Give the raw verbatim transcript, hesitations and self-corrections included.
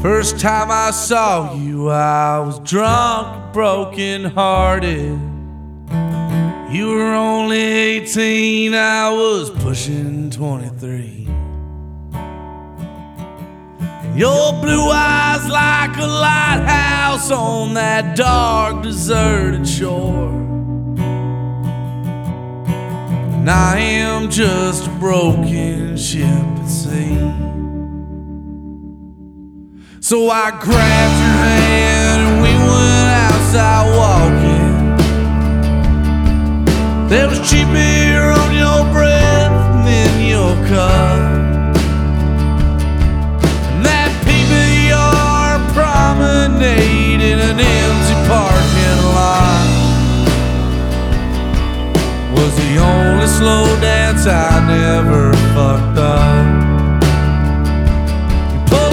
First time I saw you, I was drunk, broken hearted. You were only eighteen, I was pushing twenty-three. Your blue eyes like a lighthouse on that dark, deserted shore. And I am just a broken ship at sea. So I grabbed your hand and we went outside walking. There was cheap beer on your breath and in your cup, and that P B R promenade in an empty parking lot was the only slow dance I never